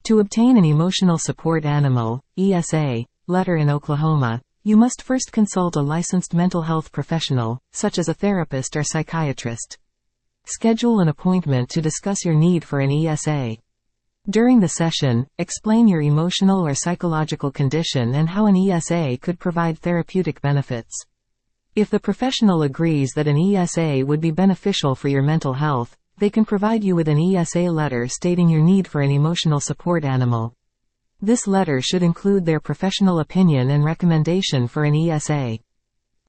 To obtain an emotional support animal (ESA) letter in Oklahoma, you must first consult a licensed mental health professional, such as a therapist or psychiatrist. Schedule an appointment to discuss your need for an ESA. During the session, explain your emotional or psychological condition and how an ESA could provide therapeutic benefits. If the professional agrees that an ESA would be beneficial for your mental health, they can provide you with an ESA letter stating your need for an emotional support animal. This letter should include their professional opinion and recommendation for an ESA.